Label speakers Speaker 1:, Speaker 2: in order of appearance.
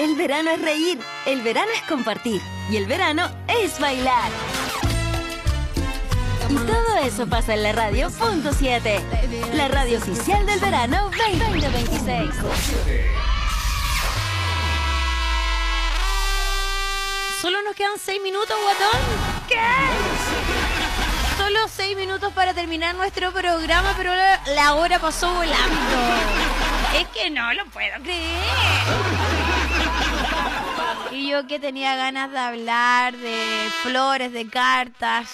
Speaker 1: El verano es reír, el verano es compartir y el verano es bailar. Y todo eso pasa en la radio Punto 7, la radio oficial del verano 2026.
Speaker 2: Solo nos quedan 6 minutos, guatón. ¿Qué? Solo 6 minutos para terminar nuestro programa, pero la hora pasó volando. Es que no lo puedo creer. Y yo que tenía ganas de hablar de flores, de cartas,